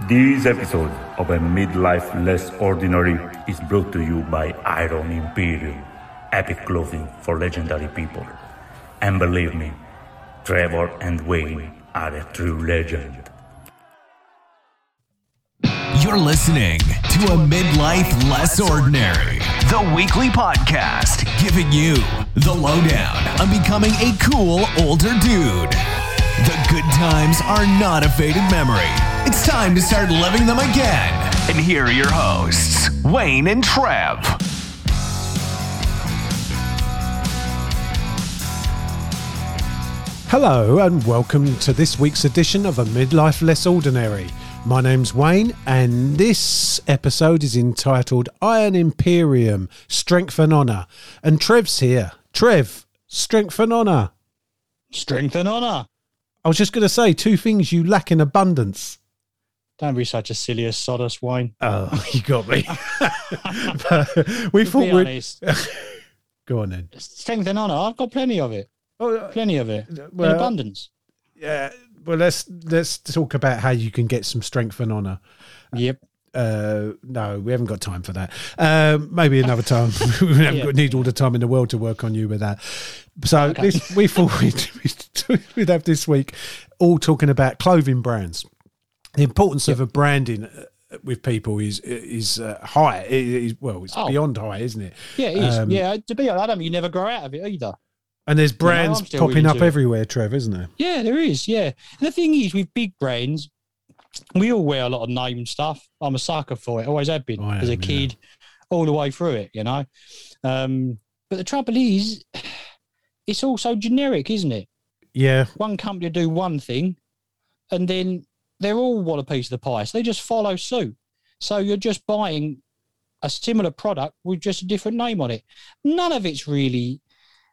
This episode of A Midlife Less Ordinary is brought to you by Iron Imperium, epic clothing for legendary people. And believe me, Trevor and Wayne are a true legend. You're listening to A Midlife Less Ordinary, the weekly podcast giving you the lowdown on becoming a cool older dude. The good times are not a faded memory. It's time to start living them again. And here are your hosts, Wayne and Trev. Hello and welcome to this week's edition of A Midlife Less Ordinary. My name's Wayne and this episode is entitled Iron Imperium, Strength and Honour. And Trev's here. Trev, Strength and Honour. Strength and Honour. I was just going to say two things you lack in abundance. Don't be such a silly as sawdust, Wayne. Oh, you got me. But we thought we'd... Go on then. Strength and Honour, I've got plenty of it. Plenty of it. Well, in abundance. Yeah. Well, let's talk about how you can get some strength and honour. Yep. No, we haven't got time for that. Maybe another time. We haven't need all the time in the world to work on you with that. So Okay. we thought we'd have this week all talking about clothing brands. The importance of a branding with people is high. It's beyond high, isn't it? Yeah, it is. To be honest, I don't think you never grow out of it either. And there's brands I'm still popping really up into it. everywhere, Trev, isn't there? Yeah, there is, yeah. And the thing is, with big brands, we all wear a lot of name stuff. I'm a sucker for it. Always have been as a kid, all the way through it, you know. But the trouble is, it's all so generic, isn't it? Yeah. One company do one thing, and then they all want a piece of the pie. So they just follow suit. So you're just buying a similar product with just a different name on it. None of it's really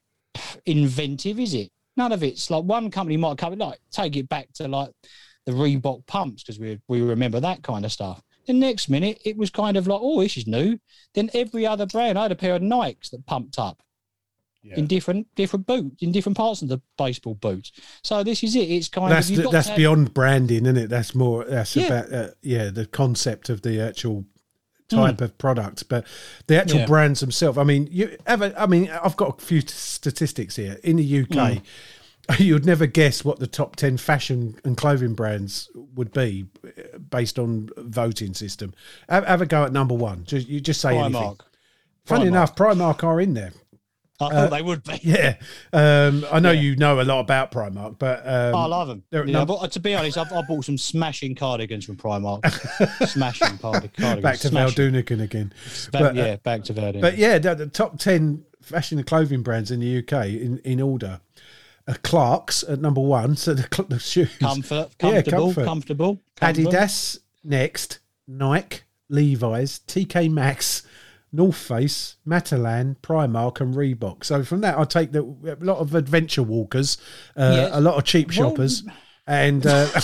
inventive, is it? None of it's like one company might come, like take it back to like the Reebok pumps, because we remember that kind of stuff. The next minute it was kind of like, oh, this is new. Then every other brand, I had a pair of Nikes that pumped up in different boots, in different parts of the baseball boots. So this is it. It's kind of that's beyond branding, isn't it? That's more about the concept of the actual type of product, but the actual brands themselves. I mean, I've got a few statistics here. In the UK, you'd never guess what the top 10 fashion and clothing brands would be based on voting system. Have a go at number one. You just say Primark. anything. Funny enough, Primark are in there. I thought they would be. Yeah. I know you know a lot about Primark, but... I love them. But to be honest, I bought some smashing cardigans from Primark. Smashing cardigans. Back to Valdunican again. Back to Valdunican. But yeah, the top 10 fashion and clothing brands in the UK in order are Clarks at number one. So the shoes. Comfortable. Adidas next, Nike, Levi's, TK Maxx, North Face, Matalan, Primark and Reebok. So from that I take that a lot of adventure walkers, a lot of cheap shoppers, and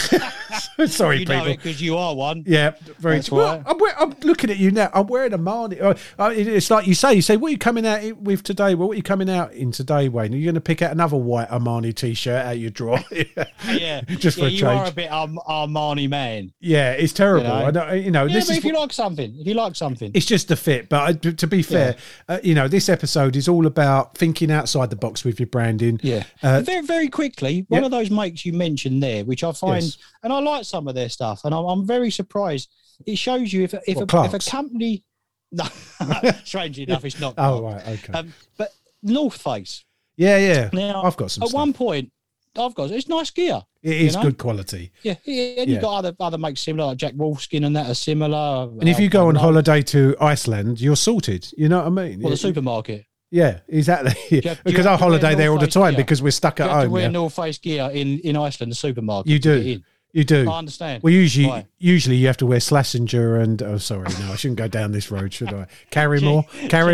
sorry, you people. know it because you are one. Yeah, very. That's Well, I'm looking at you now. I'm wearing a Marnie. It's like you say. What are you coming out with today? Well, what are you coming out in today, Wayne? Are you going to pick out another white Armani t-shirt out your drawer? Yeah, just for a change. You are a bit Armani man. Yeah, it's terrible. This is if you like something, it's just the fit. But to be fair, this episode is all about thinking outside the box with your branding. Yeah, very very quickly. One of those makes you mentioned there, which I find, and I like some of their stuff, and I'm very surprised. It shows you if a company, no, strangely enough, it's not. Oh right, okay. But North Face. Yeah. Now I've got some. At one point, it's nice gear. It is good quality. Yeah, and you've got other makes similar, like Jack Wolfskin and that are similar. And if you go on holiday to Iceland, you're sorted. You know what I mean? Well, the supermarket. Yeah, exactly. Because I holiday there all the time because we're stuck at home. You have to wear North Face gear in Iceland, the supermarket. You do. You do. I understand. Well, usually you have to wear Schlesinger and I shouldn't go down this road, should I? Carrymore.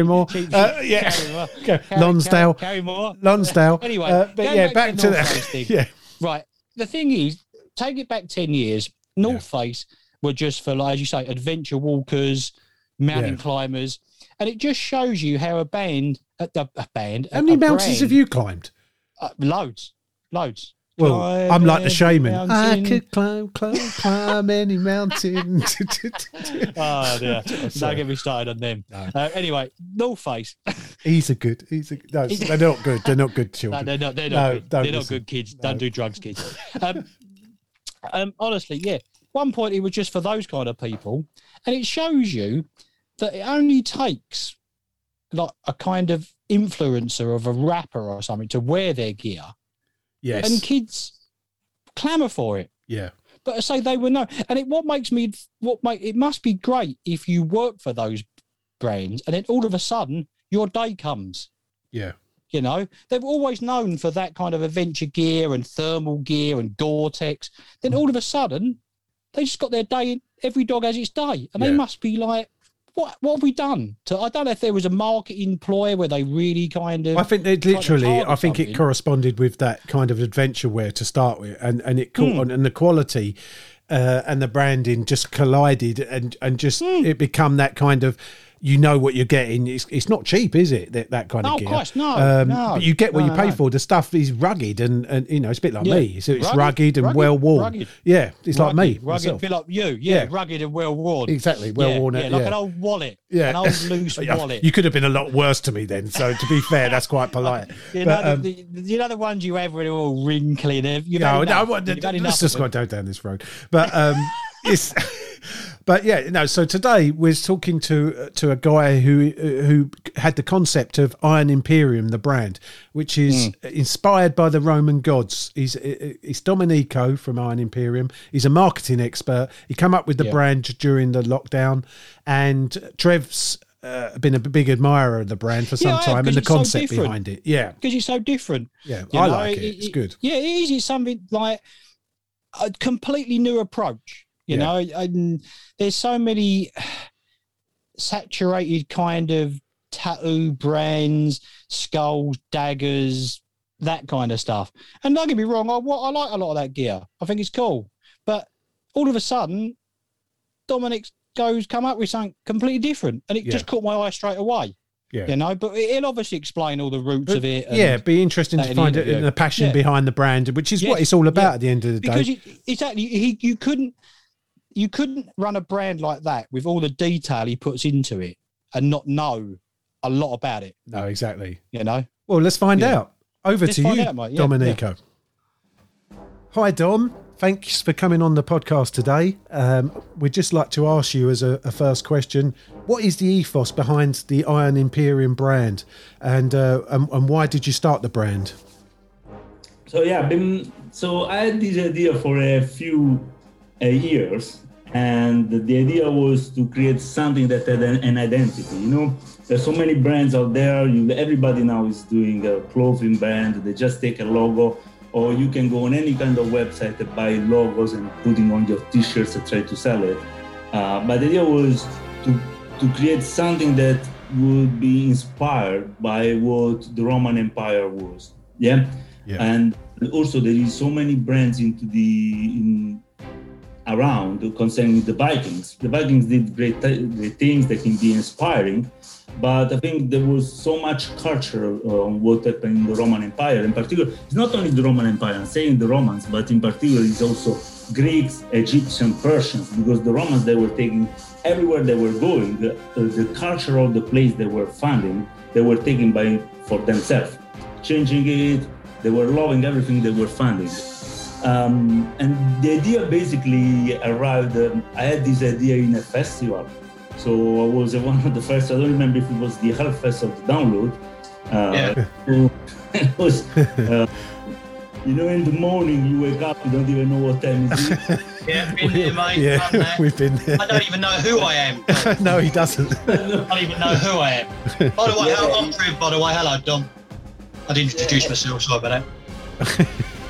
Lonsdale. Lonsdale. Anyway, back to that. Yeah. Right. The thing is, take it back 10 years. North Face were just for, like, as you say, adventure walkers, mountain climbers, and it just shows you how a band. How many mountains have you climbed? Loads. Well, I'm like the shaman. I could climb any mountain. Oh, dear. Don't get me started on them. No. Anyway, North Face. No, they're not good. They're not good children. No, they're not good. They're not good kids. No. Don't do drugs, kids. Honestly, yeah. One point, it was just for those kind of people. And it shows you that it only takes like a kind of influencer of a rapper or something to wear their gear. Yes. And kids clamour for it. Yeah. But I say they were no. And it must be great if you work for those brands and then all of a sudden your day comes. Yeah. You know, they've always known for that kind of adventure gear and thermal gear and Gore-Tex. Then all of a sudden they just got their day. Every dog has its day. And they must be like, what have we done? I don't know if there was a marketing ploy where they really kind of... I think they literally, I think it corresponded with that kind of adventure wear to start with, and it caught on, and the quality and the branding just collided, and just it become that kind of, you know what you're getting. It's not cheap, is it? That kind of gear. Of course, no. But you get what you pay for. The stuff is rugged, and you know, it's a bit like me. So it's rugged and well worn. Rugged. Yeah, it's like me. Rugged, a bit like you. Yeah, rugged and well worn. Exactly, well worn. Yeah, like an old wallet. Yeah, an old loose wallet. You could have been a lot worse to me then. So to be fair, that's quite polite. You know the ones you have when they're all wrinkly. Let's just go down this road. But it's. But yeah, no. So today we're talking to a guy who had the concept of Iron Imperium, the brand, which is inspired by the Roman gods. He's Domenico from Iron Imperium. He's a marketing expert. He came up with the brand during the lockdown, and Trev's been a big admirer of the brand for some time, and the concept behind it. Yeah, because it's so different. Yeah, I like it. It's good. Yeah, it is. It's something like a completely new approach. You know, and there's so many saturated kind of tattoo brands, skulls, daggers, that kind of stuff. And don't get me wrong, I like a lot of that gear. I think it's cool. But all of a sudden, Dominic's come up with something completely different, and it just caught my eye straight away. Yeah. You know, but he'll obviously explain all the roots of it. It'd be interesting to find it, the passion behind the brand, which is what it's all about at the end of the day. Because exactly, you couldn't run a brand like that with all the detail he puts into it and not know a lot about it. No, exactly. You know? Well, let's find out. Let's to you, Domenico. Yeah. Hi, Dom. Thanks for coming on the podcast today. We'd just like to ask you as a first question, what is the ethos behind the Iron Imperium brand, and why did you start the brand? So I had this idea for a few years, and the idea was to create something that had an identity. You know, there's so many brands out there. Everybody now is doing a clothing brand. They just take a logo, or you can go on any kind of website and buy logos and putting on your t-shirts and try to sell it. But the idea was to create something that would be inspired by what the Roman Empire was. Yeah. And also there is so many brands around concerning the Vikings. The Vikings did great things that can be inspiring, but I think there was so much culture on what happened in the Roman Empire. In particular, it's not only the Roman Empire, I'm saying the Romans, but in particular it's also Greeks, Egyptians, Persians, because the Romans, they were taking everywhere they were going, the culture of the place they were founding, they were taking for themselves, changing it. They were loving everything they were funding. And the idea basically arrived, I had this idea in a festival. So I was one of the first, I don't remember if it was the Hellfest of the Download. So it was, you know, in the morning you wake up, you don't even know what time it is. Yeah, been there, mate. Yeah, we've been there. I don't even know who I am. No, he doesn't. I don't even know who I am. By the way, I'm Trev, by the way. Hello, Dom. I didn't introduce myself, sorry about that.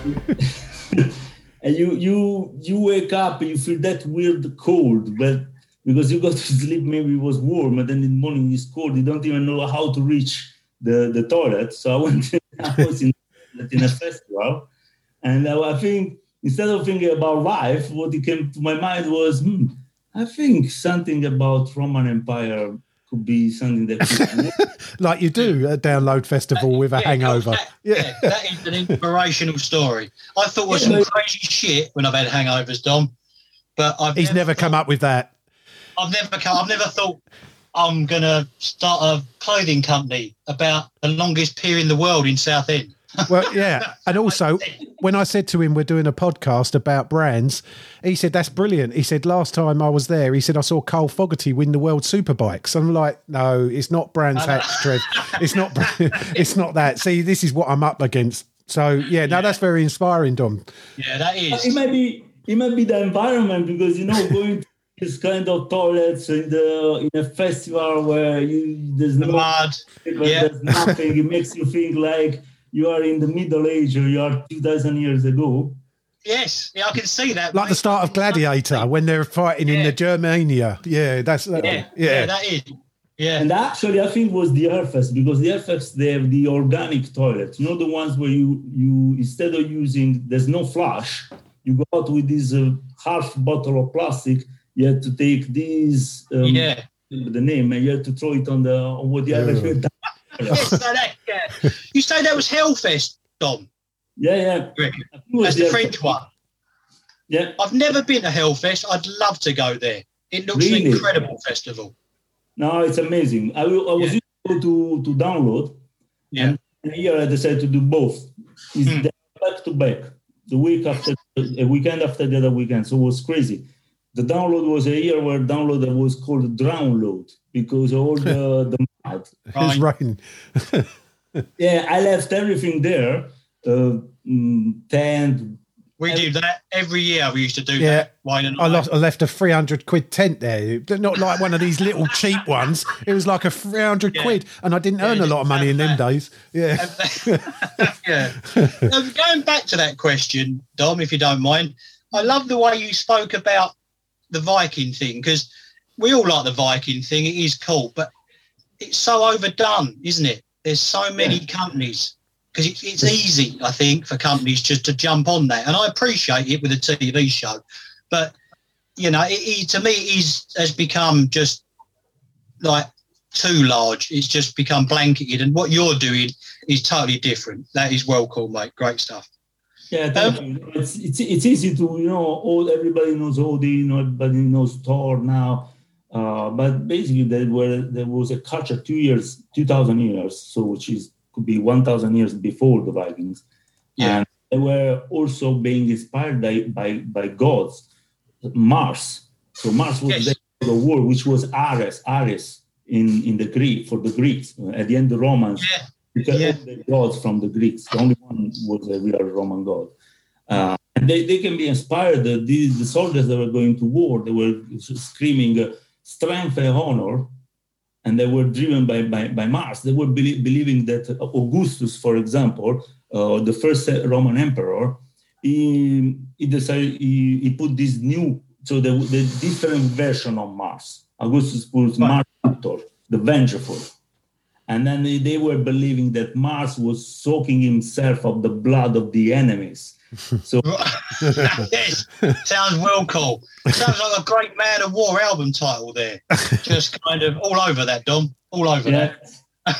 And you wake up and you feel that weird cold, but because you go to sleep, maybe it was warm, and then in the morning it's cold. You don't even know how to reach the toilet. So I was in a festival, and I think instead of thinking about life, what came to my mind was, I think something about Roman Empire could be something that could like you do at Download Festival with a hangover. That is an inspirational story. I thought it was some crazy shit when I've had hangovers, Dom. But he's never come up with that. I've never thought I'm going to start a clothing company about the longest pier in the world in Southend. Well, yeah. And also, when I said to him, we're doing a podcast about brands, he said, that's brilliant. He said, last time I was there, he said, I saw Cole Fogarty win the World Superbikes. I'm like, no, it's not Brands Hatch, Trev. It's not that. See, this is what I'm up against. So, yeah, that's very inspiring, Dom. Yeah, that is. It might be the environment because, going to this kind of toilets in a festival where there's no mud, there's nothing. It makes you think like you are in the Middle Age or you are 2,000 years ago. Yes, I can see that. Like the start of Gladiator when they're fighting in the Germania. Yeah, that's that is. Yeah. And actually, I think it was the Airfest because the Airfest, they have the organic toilet. The ones where you instead of using, there's no flush, you go out with this half bottle of plastic. You have to take these, the name, and you have to throw it on whatever. You say that was Hellfest, Dom? Yeah. That's the French one. Yeah. I've never been to Hellfest. I'd love to go there. It looks an incredible festival. No, it's amazing. I was used to Download. Yeah. And here I decided to do both. It's back to back. The week after, a weekend after the other weekend. So it was crazy. The Download was a year where Download was called Drownload because all the mud. It's raining. Yeah, I left everything there. Tent. We do that every year. We used to do that. Why not? I left a 300 quid tent there. Not like one of these little cheap ones. It was like a 300 quid, and I didn't earn a lot of money in them days. Yeah. Going back to that question, Dom, if you don't mind, I love the way you spoke about the Viking thing because we all like the Viking thing. It is cool, but it's so overdone, isn't it? There's so many companies. Because it's easy, I think, for companies just to jump on that. And I appreciate it with a TV show. But, to me, it has become just like too large. It's just become blanketed. And what you're doing is totally different. That is well cool, mate. Great stuff. Yeah, thank you. It's easy to, everybody knows Audi, everybody knows Thor now. But basically, there was a culture 2,000 years, so which is could be 1,000 years before the Vikings. Yeah. And they were also being inspired by gods. Mars. So Mars was the word, which was Ares in the Greek, for the Greeks. At the end, the Romans, because all the gods from the Greeks, the only one was a real Roman god. And they can be inspired. The soldiers that were going to war, they were screaming strength and honor. And they were driven by Mars. They were believing that Augustus, for example, the first Roman emperor, he decided he put this new, so the different version of Mars. Augustus put Mars Victor, the vengeful. And then they were believing that Mars was soaking himself of the blood of the enemies. So yes, sounds well cool. Sounds like a great Man of War album title there. Just kind of all over that, Dom. All over that.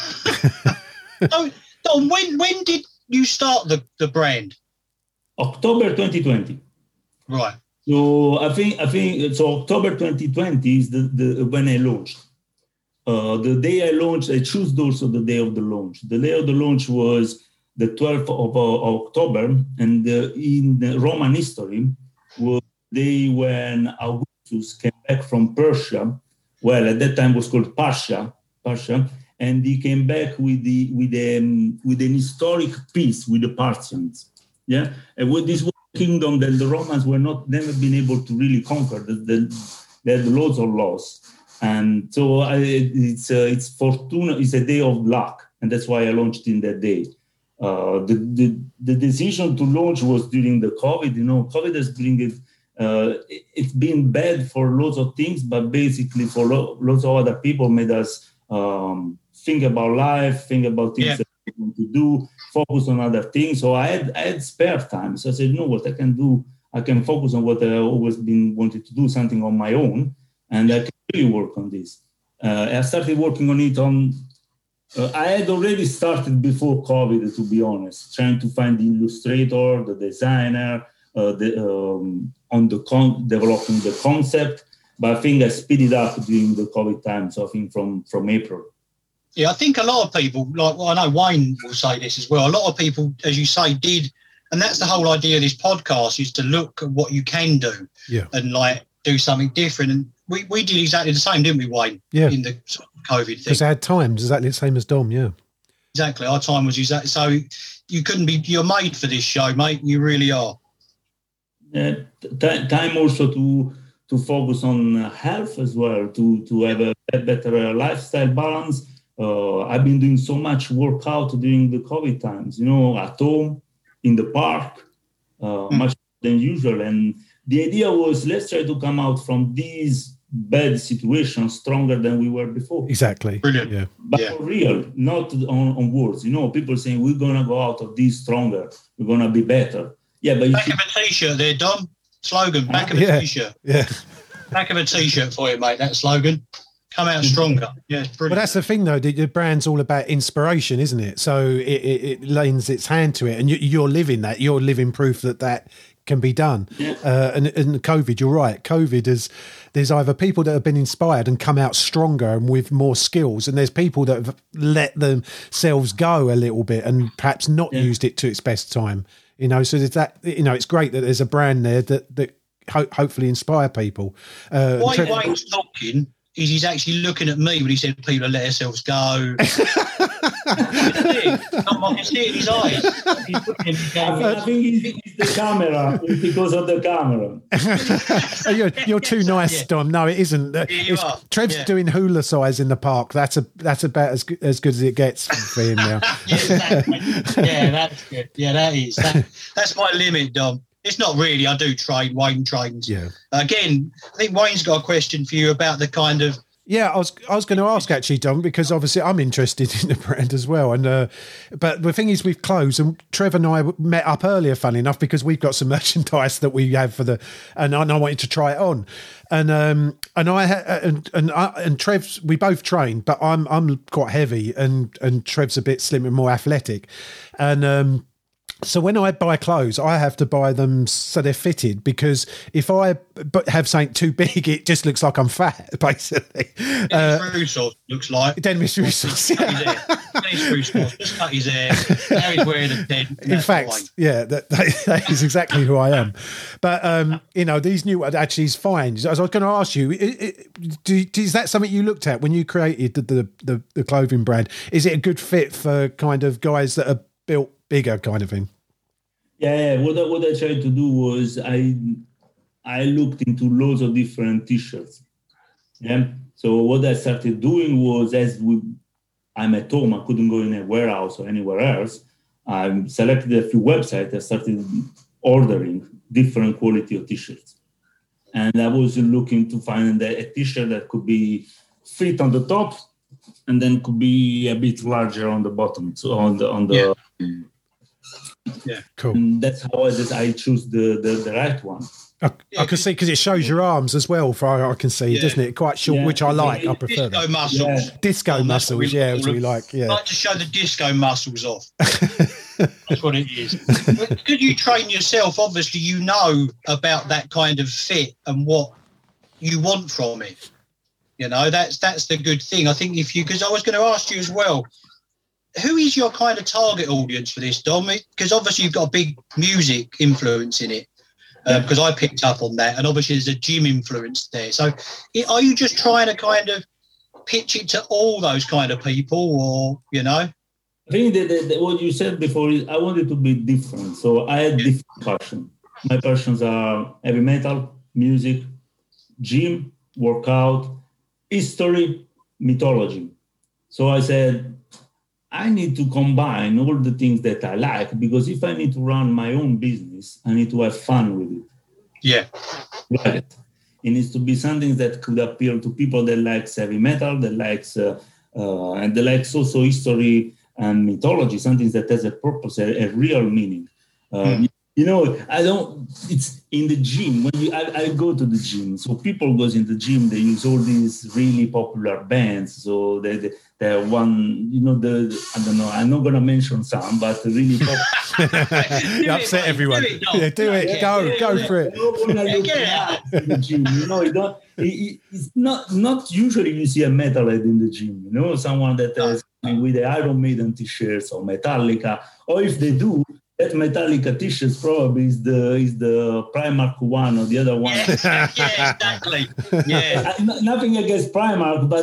Dom, when did you start the brand? October 2020. Right. So I think so. October 2020 is the when I launched. The day I launched, I chose also the day of the launch. The day of the launch was the 12th of October, and in the Roman history was the day when Augustus came back from Persia. Well, at that time it was called Persia, and he came back with an historic peace with the Parthians. Yeah, and with this kingdom that the Romans were never been able to really conquer. They had loads of loss, and so it's fortuna. It's a day of luck, and that's why I launched in that day. The decision to launch was during the COVID. COVID has it's been bad for lots of things, but basically for lots of other people made us think about life, think about things that we want to do, focus on other things. So I had spare time. So I said, you know what I can do? I can focus on what I always been wanted to do, something on my own, and I can really work on this. I started working on it I had already started before COVID, to be honest, trying to find the illustrator, the designer, developing the concept. But I think I speeded up during the COVID time, so I think from April. Yeah, I think a lot of people, I know Wayne will say this as well, a lot of people, as you say, did, and that's the whole idea of this podcast, is to look at what you can do and do something different. And we did exactly the same, didn't we, Wayne? Yeah. In the sort of COVID thing. Because I had time exactly the same as Dom, yeah. Exactly. Our time was exactly. So you're made for this show, mate. You really are. Time also to focus on health as well, to have a better lifestyle balance. I've been doing so much workout during the COVID times, at home, in the park, much than usual. And the idea was, let's try to come out from these bad situations stronger than we were before. Exactly. Brilliant. Yeah. But for real, not on words. People saying we're going to go out of this stronger. We're going to be better. Yeah, but back of a T-shirt there, Dom. Slogan, back of a T-shirt. Yeah. Back of a T-shirt for you, mate, that slogan. Come out stronger. Yeah, it's brilliant. Well, that's the thing, though. The brand's all about inspiration, isn't it? So it lends its hand to it, and you're living that. You're living proof that can be done. Yeah. And COVID, you're right. COVID there's either people that have been inspired and come out stronger and with more skills, and there's people that have let themselves go a little bit and perhaps not used it to its best time. So there's that. It's great that there's a brand there that hopefully inspire people. Why Wayne's talking is he's actually looking at me when he said people let themselves go. I can see it in his eyes. I think it's the camera. It's because of the camera. You're too nice, Dom. No, it isn't. Trev's doing hula size in the park. That's about as good as it gets for him now. Yeah, that's good. Yeah, that is. That's my limit, Dom. It's not really. I do train. Wayne trains. Yeah. Again, I think Wayne's got a question for you about the kind of. Yeah, I was going to ask actually, Dom, because obviously I'm interested in the brand as well. And but the thing is, with clothes, and Trev and I met up earlier, funny enough, because we've got some merchandise that we have and I wanted to try it on. And Trev's, we both train, but I'm quite heavy, and Trev's a bit slimmer, more athletic, and. So when I buy clothes, I have to buy them so they're fitted, because if I have something too big, it just looks like I'm fat, basically. Dennis Rousseau looks like. Dennis Rousseau. Dennis Rousseau just cut his hair. Now he's wearing a tent. In fact, that is exactly who I am. But, these new actually is fine. As I was going to ask you, is that something you looked at when you created the clothing brand? Is it a good fit for kind of guys that are built bigger kind of thing? Yeah. What I tried to do was I looked into loads of different T-shirts. Yeah. So what I started doing was, I'm at home, I couldn't go in a warehouse or anywhere else. I selected a few websites. I started ordering different quality of T-shirts, and I was looking to find a T-shirt that could be fit on the top, and then could be a bit larger on the bottom. So on the Yeah, cool. And that's how I choose the right one. I can see, because it shows your arms as well. I can see, doesn't it? Quite short, which I like. I prefer disco that. muscles. Disco muscles, yeah, which we like. Yeah, I like to show the disco muscles off. That's what it is. Could you train yourself? Obviously, you know about that kind of fit and what you want from it. That's the good thing. I think because I was going to ask you as well, who is your kind of target audience for this, Dom? Because obviously you've got a big music influence in it. Because I picked up on that, and obviously there's a gym influence there. So are you just trying to kind of pitch it to all those kind of people, or, I think that what you said before is I wanted to be different. So I had different passions. My passions are heavy metal, music, gym, workout, history, mythology. So I said, I need to combine all the things that I like, because if I need to run my own business, I need to have fun with it. Yeah. Right. It needs to be something that could appeal to people that likes heavy metal, that likes and that likes also history and mythology, something that has a purpose, a real meaning. You I don't. It's in the gym when I go to the gym. So people goes in the gym. They use all these really popular bands. So they're one. I don't know. I'm not gonna mention some, but really popular. You upset everyone. Do it. Go for it. In the gym, it's not usually you see a metalhead in the gym. Someone that is with the Iron Maiden t-shirts or Metallica, or if they do. That Metallica t-shirt probably is the Primark one or the other one. Yeah, exactly. Yeah. Nothing against Primark, but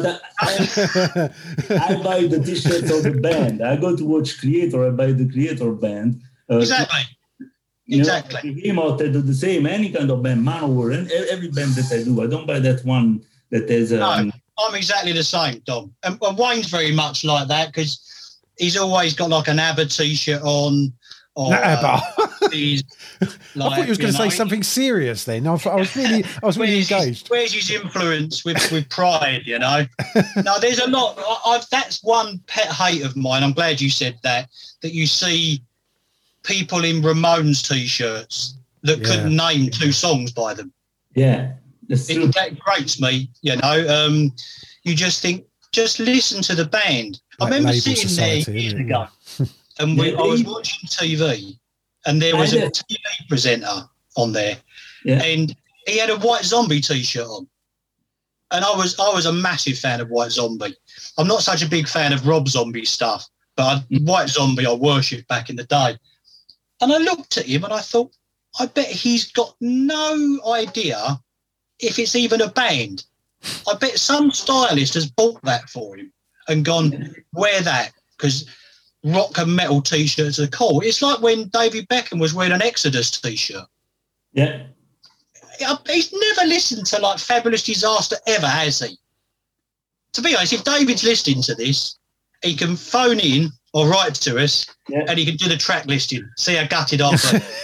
I buy the t-shirts of the band. I go to watch Creator. I buy the Creator band. Exactly. Behemoth, I do the same. Any kind of band, Manowar, and every band that I do. I don't buy that one that has. No, I'm exactly the same, Dom. And Wayne's very much like that because he's always got like an ABBA t-shirt on. Or, ABBA. He's I thought you was going to say something serious then. I was really engaged. Where's his influence with Pride, No, there's a lot. That's one pet hate of mine. I'm glad you said that you see people in Ramones T-shirts that couldn't name 2 songs by them. Yeah. That grates me, You just think, just listen to the band. Like I remember Label sitting there years ago. And I was watching TV, and there was a TV presenter on there, and he had a White Zombie T-shirt on, and I was a massive fan of White Zombie. I'm not such a big fan of Rob Zombie stuff, but White Zombie I worshipped back in the day. And I looked at him and I thought, I bet he's got no idea if it's even a band. I bet some stylist has bought that for him and gone, wear that, because rock and metal T-shirts are cool. It's like when David Beckham was wearing an Exodus T-shirt. Yeah. He's never listened to like Fabulous Disaster ever, has he? To be honest, if David's listening to this, he can phone in or write to us and he can do the track listing. See how gutted I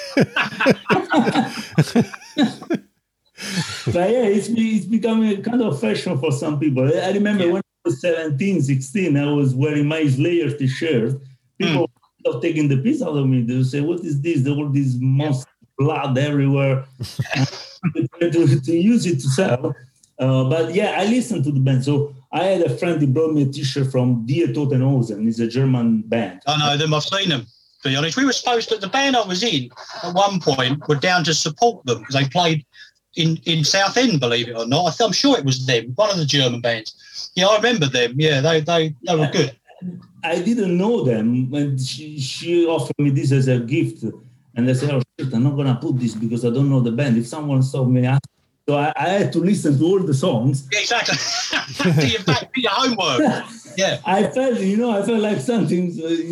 But it's becoming a kind of fashion for some people. I remember when I was 17, 16, I was wearing my Slayer T-shirt. People were taking the piss out of me. They would say, what is this? There were these monster blood everywhere. to use it to sell. But I listened to the band. So I had a friend who brought me a T-shirt from Die Totenhosen. It's a German band. I know them. I've seen them. To be honest, we were supposed to. The band I was in at one point were down to support them because they played in Southend. Believe it or not, I'm sure it was them. One of the German bands. Yeah, I remember them. Yeah, they were good. I didn't know them, and she offered me this as a gift. And I said, "Oh shit, I'm not gonna put this because I don't know the band. If someone saw me." So I had to listen to all the songs. Yeah, exactly. do your homework. Yeah. I felt like something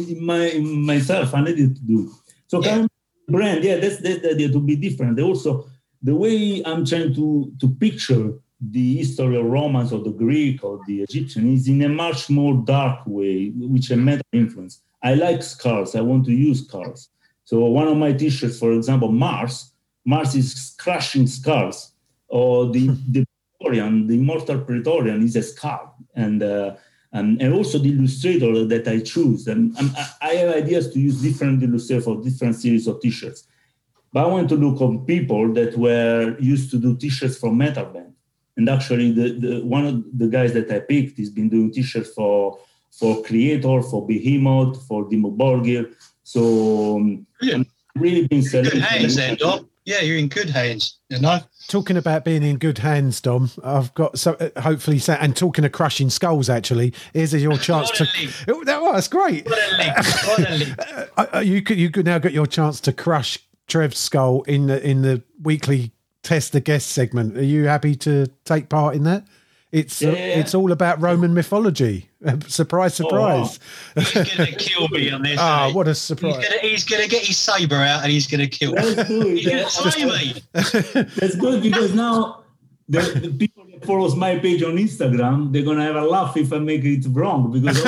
in myself I needed to do. So kind of brand, that's the idea, to be different. Also, the way I'm trying to picture the history of Romance or the Greek or the Egyptian is in a much more dark way, which a meta influence. I like skulls. I want to use skulls. So one of my T-shirts, for example, Mars is crushing skulls. Or the Praetorian, the immortal Praetorian is a skull, and also the illustrator that I choose. And I have ideas to use different illustrators for different series of T-shirts. But I want to look on people that were used to do T-shirts for metal band. And actually, the one of the guys that I picked has been doing T-shirts for Creator, for Behemoth, for Dimmu Borgir. So I'm really been selected. Good hands then, Dom. Yeah, you're in good hands, Talking about being in good hands, Dom, I've got hopefully, and talking of crushing skulls, actually, here's your chance to. That's great. What a link. You could now get your chance to crush Trev's skull in the weekly Test the Guest segment. Are you happy to take part in that? It's all about Roman mythology. Surprise, surprise. Oh, he's going to kill me on this. What a surprise. He's going to get his sabre out and he's going to kill me. That's good. He's going to slay me. That's good because now the people that follows my page on Instagram, they're going to have a laugh if I make it wrong. Because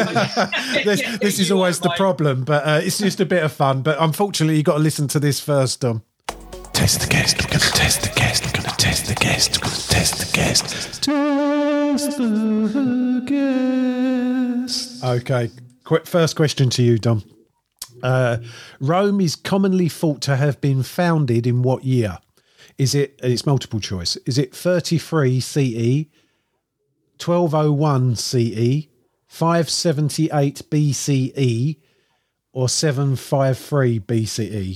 this is always the problem, but it's just a bit of fun. But unfortunately, you've got to listen to this first, Dom. Test the guest. We're going to test the guest. We're going to test the guest. We're going to test the guest. Test the guest. Okay. First question to you, Dom. Rome is commonly thought to have been founded in what year? Is it, and it's multiple choice, is it 33 CE, 1201 CE, 578 BCE, or 753 BCE?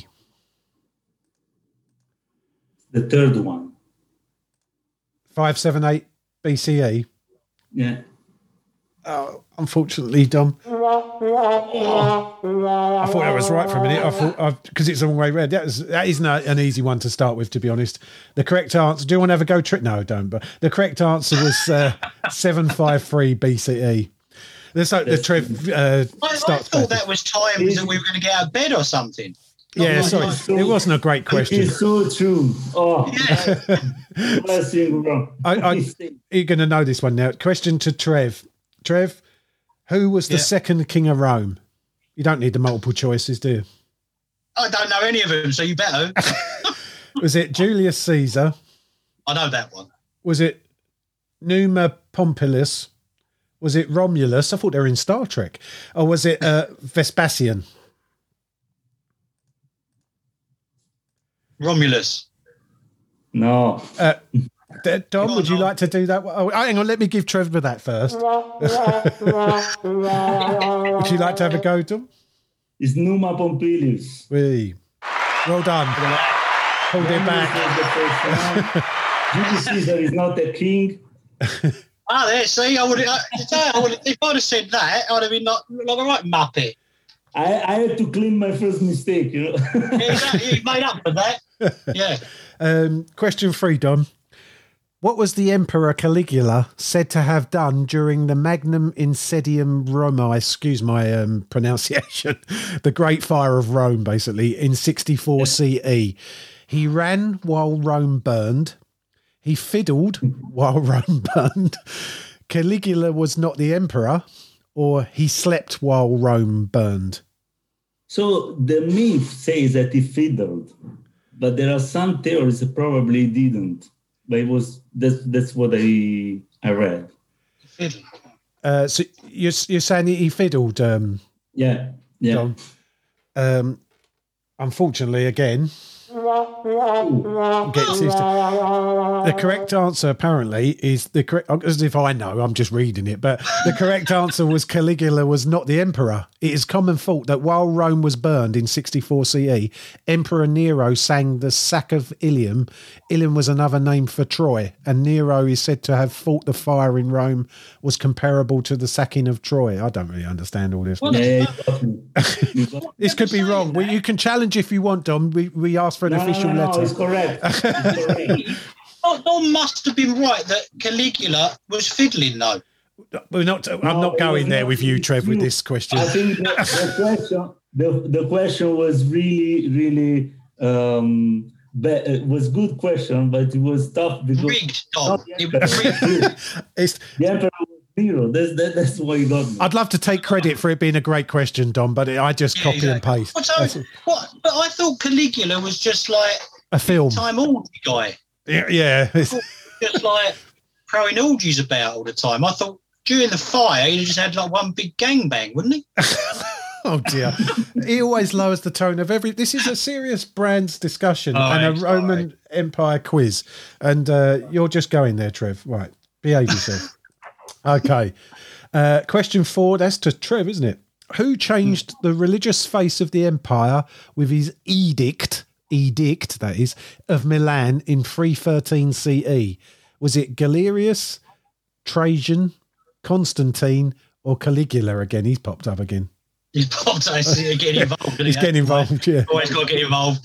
The third one. 578 BCE? Yeah. Oh, unfortunately, Dom. I thought that was right for a minute. I thought, because it's the wrong way round. That isn't an easy one to start with, to be honest. The correct answer. Do you want to have a go? No, don't. But the correct answer was 753 BCE. The Trev I thought that was times that we were going to get out of bed or something. Yeah, sorry. It wasn't a great question. It's so true. Oh, Yeah. You're going to know this one now. Question to Trev. Trev, who was the second king of Rome? You don't need the multiple choices, do you? I don't know any of them, so you better. Was it Julius Caesar? I know that one. Was it Numa Pompilius? Was it Romulus? I thought they were in Star Trek. Or was it Vespasian? Romulus. No. Dom, would you like to do that? Oh, hang on, let me give Trevor that first. Would you like to have a go, Dom? It's Numa Pompilius. Oui. Well done. Hold it back. Julius Caesar is not a king. There, see, if I'd have said that, I'd have been like a right muppet. I had to clean my first mistake, you know. Yeah, exactly. You made up for that. Yeah. Question 3, Dom. What was the Emperor Caligula said to have done during the Magnum Incendium Romae, excuse my pronunciation, the Great Fire of Rome, basically, in 64 CE? He ran while Rome burned. He fiddled while Rome burned. Caligula was not the emperor, or he slept while Rome burned. So the myth says that he fiddled, but there are some theories that probably didn't. But it was that's what I read. So you're saying he fiddled? Yeah. John? Unfortunately, again, the correct answer apparently is the correct. As if I know, I'm just reading it. But the correct answer was Caligula was not the emperor. It is common thought that while Rome was burned in 64 CE, Emperor Nero sang the sack of Ilium. Ilium was another name for Troy, and Nero is said to have thought the fire in Rome was comparable to the sacking of Troy. I don't really understand all this. This could be wrong. Well, you can challenge if you want, Dom. We asked for an official letter. No, it's correct. Dom must have been right that Caligula was fiddling, though. I'm not going there with you, Trev, with this question. I think the question was really it was good question, but it was tough because rigged, Dom. The emperor was Nero. That's why you got me. I'd love to take credit for it being a great question, Dom, but I just copy and paste. But I thought Caligula was just like a film time orgy guy. Yeah. Just like throwing orgies about all the time. I thought during the fire he'd just had like one big gangbang, wouldn't he? Oh dear. He always lowers the tone of every. This is a serious brands discussion and a Roman Empire quiz. And you're just going there, Trev. Right. Behave yourself. Okay. Question 4, that's to Trev, isn't it? Who changed the religious face of the empire with his edict that is, of Milan in 313 CE? Was it Galerius, Trajan, Constantine, or Caligula again? He's popped up again. He's popped up. He's getting involved. He's getting involved, yeah. Always got to get involved.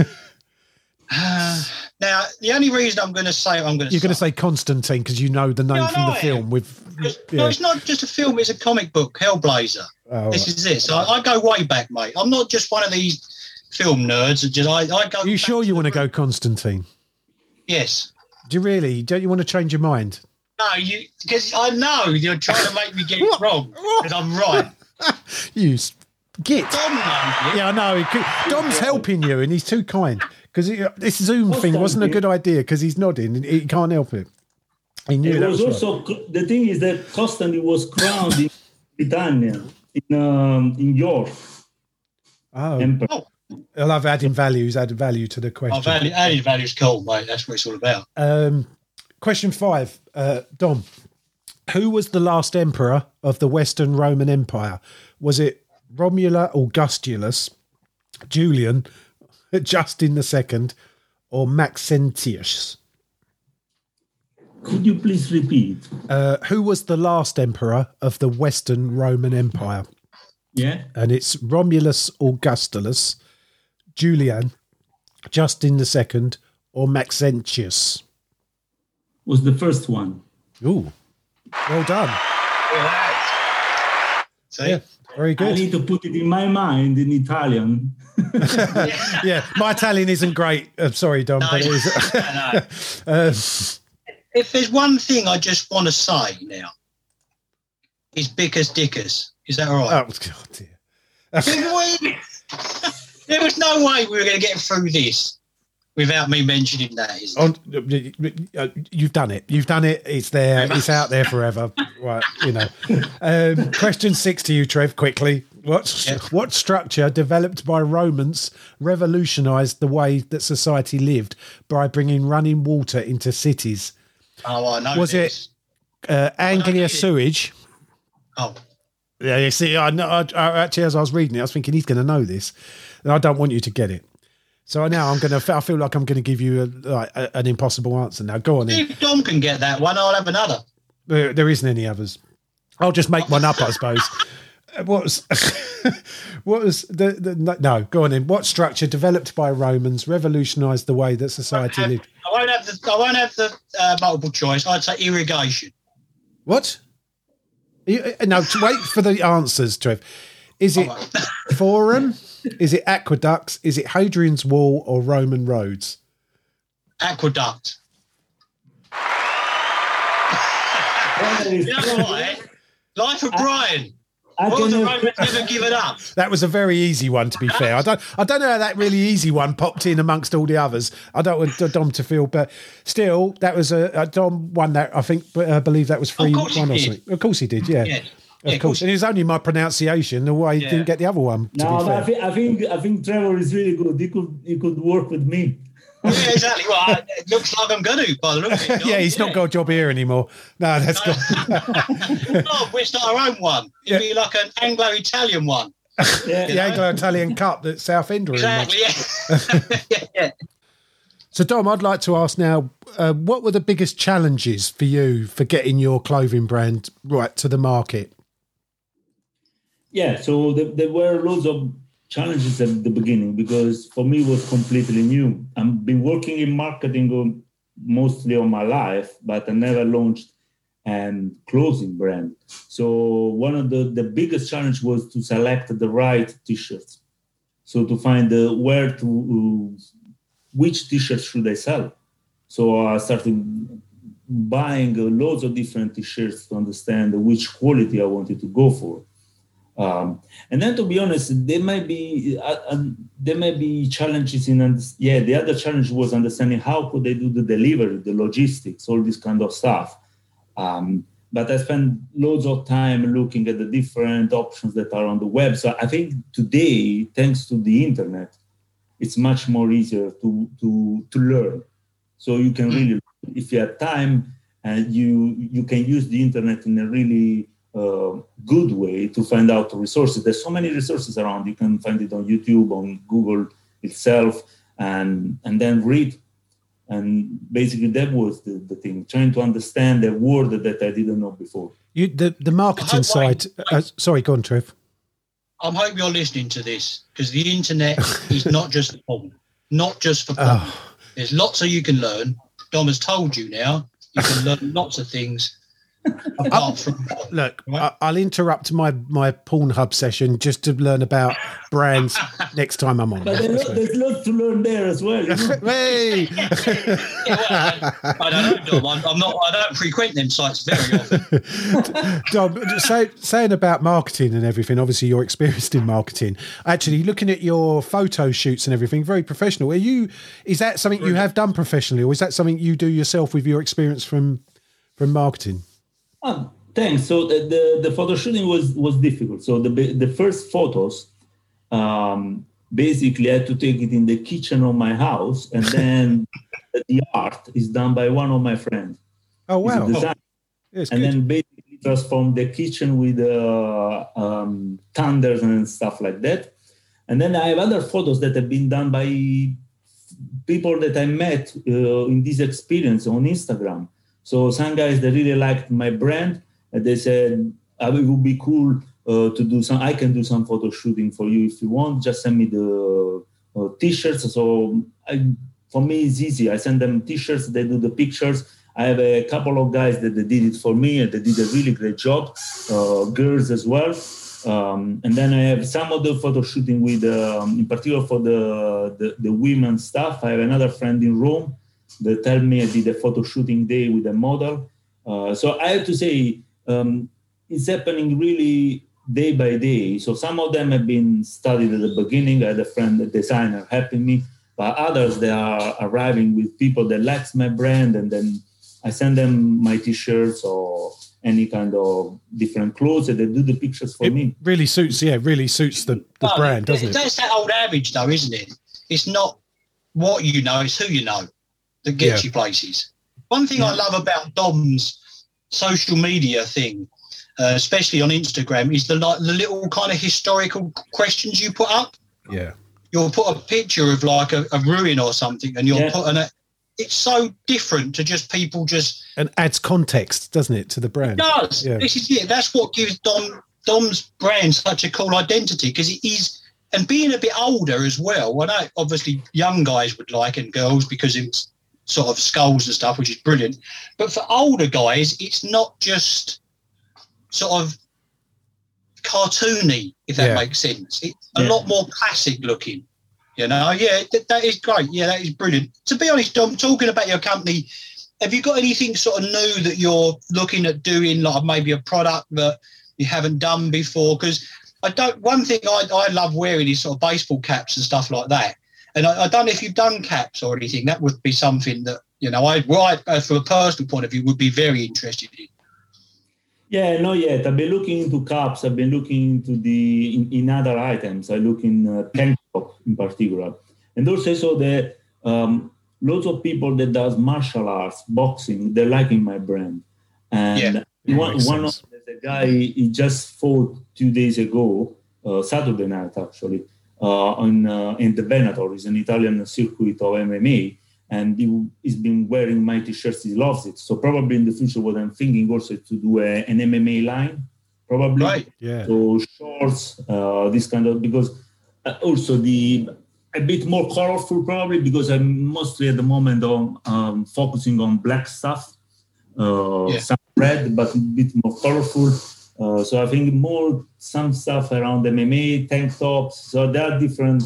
Now, the only reason I'm going to say you're going to say Constantine because you know the name from the film. No, it's not just a film; it's a comic book, Hellblazer. Oh, this is it. So I go way back, mate. I'm not just one of these film nerds. I go. Are you sure you want to go Constantine? Yes. Do you really? Don't you want to change your mind? No, because I know you're trying to make me get it wrong, because I'm right. You git. Dom knows it. Yeah, I know. Dom's helping you, and he's too kind. Because this Zoom thing wasn't a good idea because he's nodding. He can't help it. He knew that was also right. The thing is that Constantine was crowned in Britannia, in York. Emperor. I love adding value to the question. Added value is cool, mate. That's what it's all about. Question 5, Dom. Who was the last emperor of the Western Roman Empire? Was it Romula Augustulus, Julian, Justin II, or Maxentius? Could you please repeat? Who was the last emperor of the Western Roman Empire? Yeah. And it's Romulus Augustulus, Julian, Justin II, or Maxentius. Was the first one. Ooh, well done. See? Very good. I need to put it in my mind in Italian. Yeah, my Italian isn't great. I'm sorry, Dom, but it is. If there's one thing I just want to say now, it's Bickers Dickers. Is that all right? Oh, God, dear. There was no way we were going to get through this without me mentioning that. You've done it. You've done it. It's there. It's out there forever. Right, Question 6 to you, Trev, quickly. What structure developed by Romans revolutionised the way that society lived by bringing running water into cities? Oh, I know. Was it Anglia sewage? Oh. Yeah, you see, I actually, as I was reading it, I was thinking he's going to know this, and I don't want you to get it. So now I feel like I'm going to give you an impossible answer. Now, go on then. If Dom can get that one, I'll have another. There isn't any others. I'll just make one up, I suppose. What was no, go on then. What structure developed by Romans revolutionised the way that society lived? I won't have the multiple choice. I'd say irrigation. What? No, wait for the answers, Trev. Is it forum? Is it aqueducts? Is it Hadrian's Wall or Roman roads? Aqueduct. You know what? Life of Brian. Will the Romans never give it up? That was a very easy one, to be fair. I don't know how that really easy one popped in amongst all the others. I don't want Dom to feel, but still, that was Dom won that. I think, I believe that was 3-1 or something. Of course he did, yeah. Of course, and it was only my pronunciation the way he didn't get the other one. No, I think Trevor is really good. He could work with me. Yeah, exactly. Well, it looks like I'm going to, by the look of it. Yeah, he's not got a job here anymore. No, that's good. Oh, we start our own one. It'd be like an Anglo-Italian one. Yeah. The Anglo-Italian Cup that Southend are in. Exactly, yeah. So, Dom, I'd like to ask now, what were the biggest challenges for you for getting your clothing brand right to the market? Yeah, so there were loads of challenges at the beginning because for me it was completely new. I've been working in marketing mostly all my life, but I never launched a clothing brand. So one of the biggest challenge was to select the right t-shirts. So to find which t-shirts should I sell. So I started buying loads of different t-shirts to understand which quality I wanted to go for. And then, to be honest, there might be challenges the other challenge was understanding how could they do the delivery, the logistics, all this kind of stuff. But I spent loads of time looking at the different options that are on the web. So I think today, thanks to the internet, it's much more easier to learn. So you can really, if you have time, and you can use the internet in a really good way to find out resources. There's so many resources around. You can find it on YouTube, on Google itself, and then read. And basically that was the thing, trying to understand a word that I didn't know before. The marketing side. Sorry, go on, Trev. I hope you're listening to this because the internet is not just for porn. Not just for porn. There's lots you can learn. Dom has told you now. You can learn lots of things. Look, right? I'll interrupt my Pornhub session just to learn about brands next time I'm on. But there's lots to learn there as well. You know? Hey! I don't know, Dom. I don't frequent them sites very often. Dom, saying about marketing and everything, obviously you're experienced in marketing. Actually, looking at your photo shoots and everything, very professional. Is that something you have done professionally, or is that something you do yourself with your experience from marketing? Thanks. So the photo shooting was difficult. So the first photos, basically I had to take it in the kitchen of my house, and then the art is done by one of my friends. Oh, wow. And then basically transform the kitchen with thunders and stuff like that. And then I have other photos that have been done by people that I met in this experience on Instagram. So some guys that really liked my brand, and they said, it would be cool to do some, I can do some photo shooting for you if you want, just send me the t-shirts. So for me, it's easy. I send them t-shirts, they do the pictures. I have a couple of guys that they did it for me, and they did a really great job, girls as well. And then I have some of the photo shooting with, in particular for the women stuff. I have another friend in Rome that told me I did a photo shooting day with a model. So I have to say, it's happening really day by day. So some of them have been studied at the beginning. I had a friend, a designer, helping me. But others, they are arriving with people that likes my brand, and then I send them my t-shirts or any kind of different clothes, and they do the pictures for me. Really suits the brand, doesn't it? That's that old adage, though, isn't it? It's not what you know, it's who you know that gets you places. One thing I love about Dom's social media thing, especially on Instagram, is the little kind of historical questions you put up. Yeah. You'll put a picture of like a ruin or something, and you'll put it's so different to just people just... And adds context, doesn't it, to the brand? It does. Yeah. This is it. That's what gives Dom's brand such a cool identity, because it is... And being a bit older as well, I know obviously young guys would like, and girls, because it's sort of skulls and stuff, which is brilliant. But for older guys, it's not just sort of cartoony, if that makes sense. It's a lot more classic looking. You know, that is great. Yeah, that is brilliant. To be honest, Dom, talking about your company, have you got anything sort of new that you're looking at doing, like maybe a product that you haven't done before? Because one thing I love wearing is sort of baseball caps and stuff like that. And I don't know if you've done caps or anything. That would be something that, you know, from a personal point of view, would be very interested in. Yeah, not yet. I've been looking into caps. I've been looking into in other items. I look in tank top in particular. And also I saw that lots of people that does martial arts, boxing, they're liking my brand. And one of the guy, he just fought 2 days ago, Saturday night actually, in the Venator. It's an Italian circuit of MMA. And he's been wearing my t-shirts. He loves it. So probably in the future, what I'm thinking also is to do an MMA line, probably. Right. Yeah. So shorts, this kind of, because also a bit more colorful probably, because I'm mostly at the moment on focusing on black stuff, some red, but a bit more colorful. So I think some stuff around MMA, tank tops. So there are different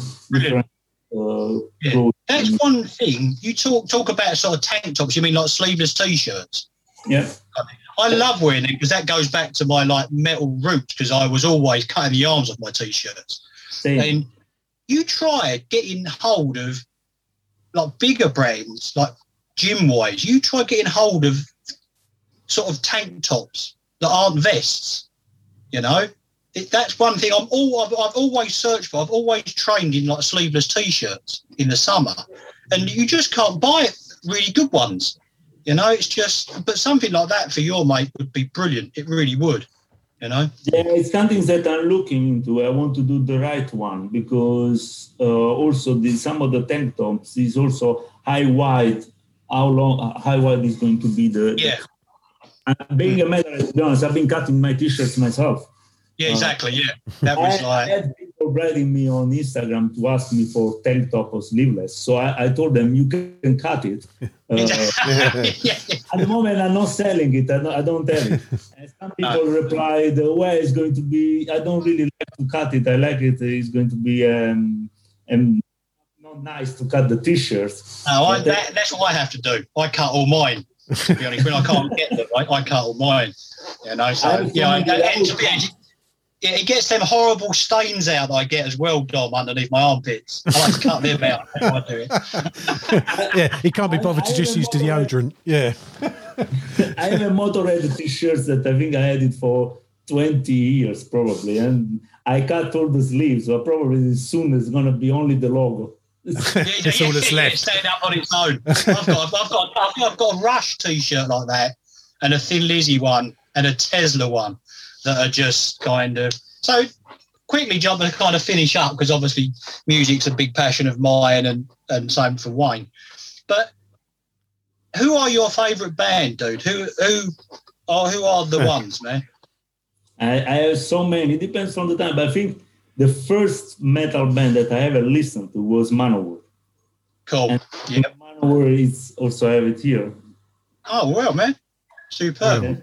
clothes. That's one thing. You talk about sort of tank tops. You mean like sleeveless t-shirts? Yeah. I love wearing it because that goes back to my like metal roots, because I was always cutting the arms off my t-shirts. Same. And you try getting hold of like bigger brands, like gym-wise. You try getting hold of sort of tank tops that aren't vests. You know, that's one thing I've always searched for. I've always trained in like sleeveless t-shirts in the summer, and you just can't buy really good ones. You know, it's just, but something like that for your mate would be brilliant. It really would, you know? Yeah, it's something that I'm looking into. I want to do the right one, because also some of the tank tops is also high wide. How wide is going to be being a medalist, to be honest, I've been cutting my t-shirts myself. Yeah, exactly. That was I had people writing me on Instagram to ask me for tank top or sleeveless. So I told them, you can cut it. At the moment, I'm not selling it. I don't tell it. And some people replied, well, it's going to be, I don't really like to cut it. I like it. It's going to be not nice to cut the t-shirts. No, that's what I have to do. I cut all mine. To be honest, when I can't get them, I cut all mine. You know, so it gets them horrible stains out that I get as well, Dom, underneath my armpits. I like to cut them out. I do it. He can't be bothered to just use deodorant. Yeah. I have a Motorhead t-shirt that I think I had it for 20 years probably, and I cut all the sleeves, so probably soon it's gonna be only the logo. That's all that's left. Stand up on its own. I've got a Rush T-shirt like that, and a Thin Lizzy one, and a Tesla one that are just kind of so. Quickly jump and kind of finish up because obviously music's a big passion of mine and same for Wayne. But who are your favourite band, dude? Who are the ones, man? I have so many. It depends on the time, but I think the first metal band that I ever listened to was Manowar. Cool. And Manowar is also, I have it here. Oh, well, man. Superb.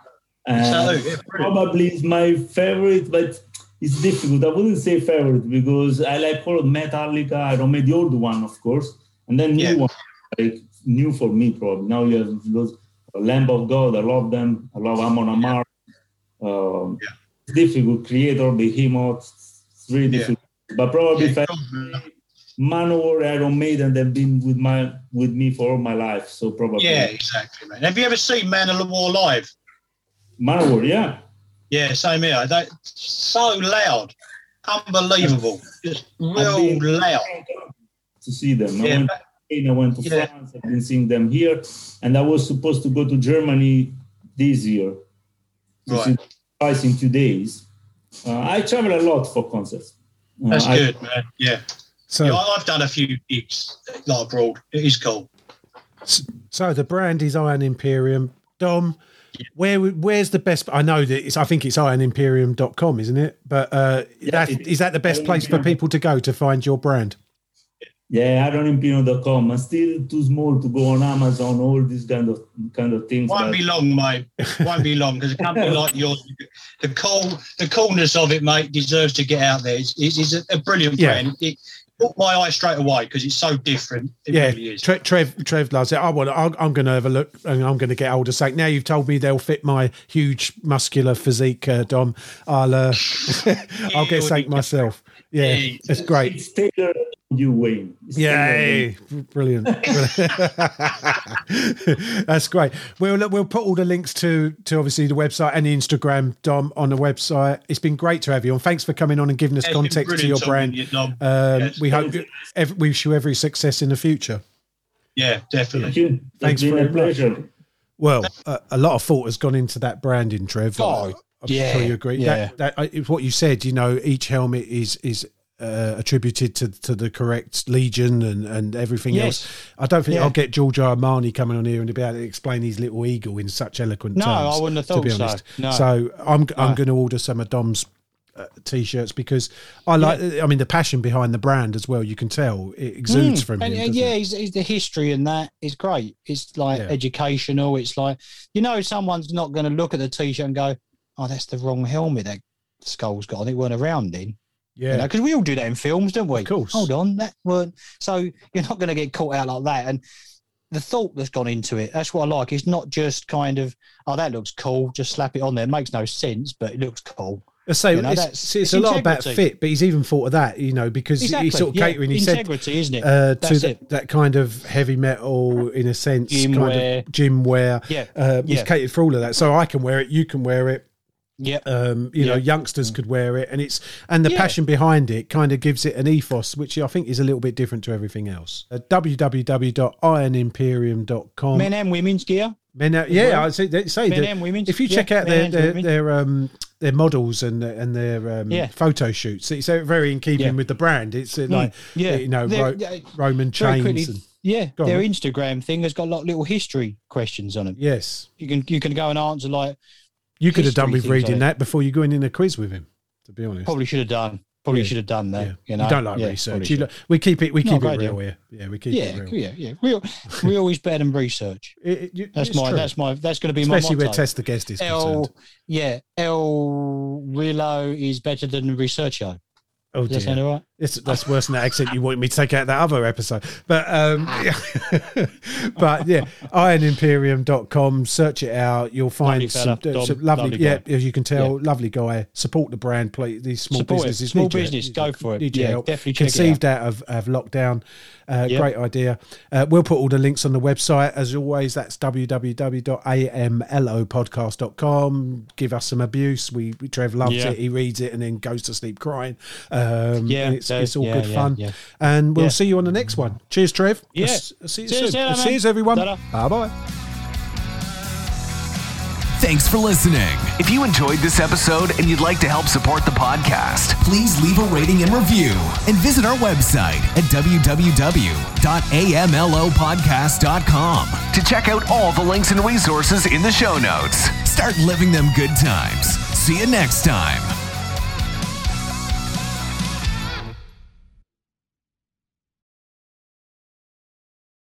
Probably is my favorite, but it's difficult. I wouldn't say favorite because I like all of Metallica, Iron Maiden, the old one, of course, and then new one, like new for me probably. Now you have those Lamb of God. I love them. I love Amon Amarth. It's difficult. Creator, Behemoth. It's really difficult. But probably if I Manowar, Iron Maiden, they've been with me for all my life. So probably. Yeah, exactly, man. Have you ever seen Manowar live? Manowar, yeah. Yeah, same here. That's so loud. Unbelievable. Just real loud. To see them. I went to France. I've been seeing them here. And I was supposed to go to Germany this year. To see them twice in 2 days. I travel a lot for concerts. That's good, man. Yeah. So I've done a few gigs like abroad. It is cool. So the brand is Iron Imperium. Dom, where's the best? I know that I think it's ironimperium.com, isn't it? But is that the best place for people to go to find your brand? Yeah, ironimperium.com. I'm still too small to go on Amazon, all these kind of things. Won't be long, mate. Won't be long because a company like yours, the coolness of it, mate, deserves to get out there. It's a brilliant brand. It caught my eye straight away because it's so different. It really is. Trev loves it. I'm going to have a look and I'm going to get hold of something. Now you've told me they'll fit my huge muscular physique, Dom. I'll get something myself. Yeah, it's great. It's tailored you, Wayne. Yay! Brilliant. That's great. We'll put all the links to obviously the website and the Instagram, Dom, on the website. It's been great to have you on. Thanks for coming on and giving us context to your brand. We hope we wish you every success in the future. Yeah, definitely. Thank you. Thanks for very a pleasure. Well, a lot of thought has gone into that branding, Trev. I'm sure you agree. Yeah. That what you said. You know, each helmet is attributed to the correct legion and everything else. I don't think I'll get Giorgio Armani coming on here and to be able to explain his little eagle in such eloquent terms. No, I wouldn't have thought to be honest. so. No. So I'm going to order some of Dom's T-shirts because I like. I mean, the passion behind the brand as well. You can tell it exudes from him. And he's the history and that is great. It's like educational. It's like someone's not going to look at the T-shirt and go, "Oh, that's the wrong helmet that Skull's got on. It weren't around in." Yeah, because we all do that in films, don't we? Of course. Hold on, that weren't. So you're not going to get caught out like that. And the thought that's gone into it, that's what I like. It's not just kind of, oh, that looks cool, just slap it on there. It makes no sense, but it looks cool. I say it's a lot about fit, but he's even thought of that, because he's sort of catering. He integrity, said, isn't it? To that kind of heavy metal, in a sense, gym wear. Yeah, he's catered for all of that. So I can wear it, you can wear it. Yeah, youngsters could wear it, and the passion behind it kind of gives it an ethos, which I think is a little bit different to everything else. www.ironimperium.com. Men and women's gear. I say men and women's. If you check out their models and their photo shoots, it's very in keeping with the brand. It's Roman chains. Their Instagram thing has got a lot of little history questions on it. Yes, you can go and answer like. You could have done with reading that before you go in a quiz with him, to be honest. Probably should have done. Should have done that. Yeah. You don't like research. We keep it real here. Yeah, we keep it real. Yeah. We're always better than research. That's going to be especially my motto. where Test the Guest is concerned. El Rilo is better than Researcho. Oh, does that sound all right? That's worse than that accent you wanted me to take out that other episode. But but yeah, ironimperium.com, search it out. You'll find some lovely as you can tell, lovely guy. Support the brand, please. These small businesses. Small business, go for it. Yeah, definitely check conceived it out. out of lockdown. Great idea. We'll put all the links on the website. As always, that's www.amlopodcast.com. Give us some abuse. Trev loves it. He reads it and then goes to sleep crying. It's all good fun. Yeah. And we'll see you on the next one. Cheers, Trev. Yeah. See you soon. Cheers, everyone. Bye-bye. Thanks for listening. If you enjoyed this episode and you'd like to help support the podcast, please leave a rating and review and visit our website at www.amlopodcast.com to check out all the links and resources in the show notes. Start living them good times. See you next time.